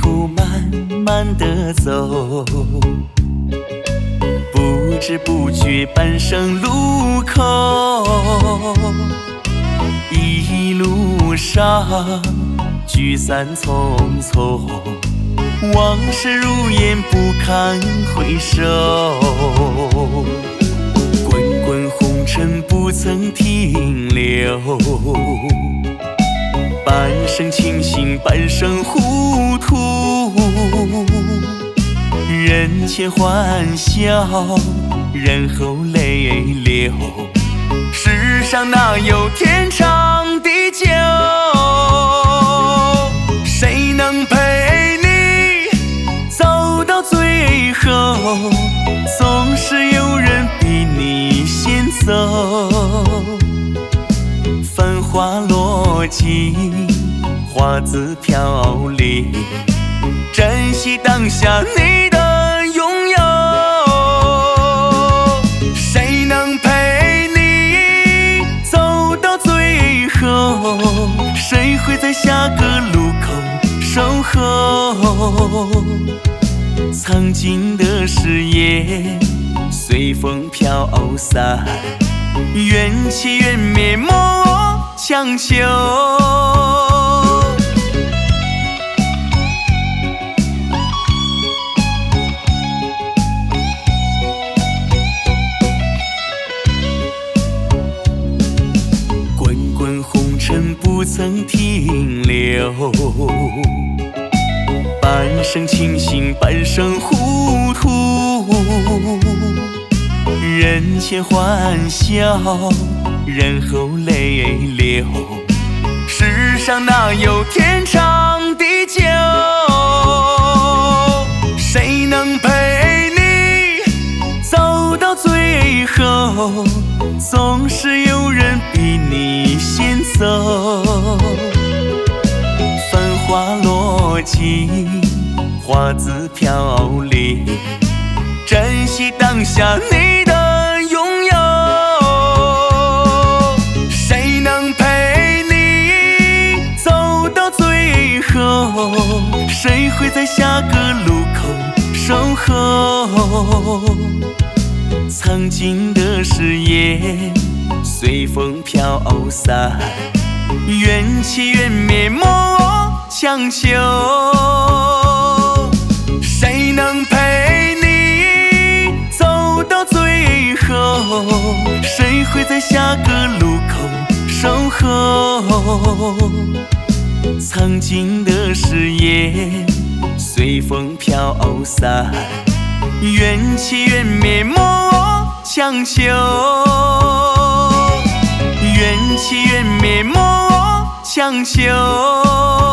途慢慢地走，不知不觉半生路口。一路上聚散匆匆，往事如烟不堪回首。滚滚红尘不曾停留，半生清醒半生糊涂。人前欢笑，人后泪流，世上哪有天长地久？谁能陪你走到最后？总是有人比你先走。繁花落尽，花自飘零，珍惜当下你的拥有。谁能陪你走到最后？谁会在下个路口守候？曾经的誓言随风飘散，缘起缘灭莫强求。滚滚红尘不曾停留，半生清醒半生糊涂。人前欢笑，人后泪流，世上哪有天长地久？谁能陪你走到最后？总是有人比你先走。繁花落尽，花自飘零，珍惜当下你的拥有。谁能陪你走到最后？谁会在下个路口守候？曾经的誓言随风飘散，缘起缘灭莫强求。谁能陪你走到最后？谁会在下个路口守候？曾经的誓言随风飘散，缘起缘灭莫强求。缘起缘灭莫强求。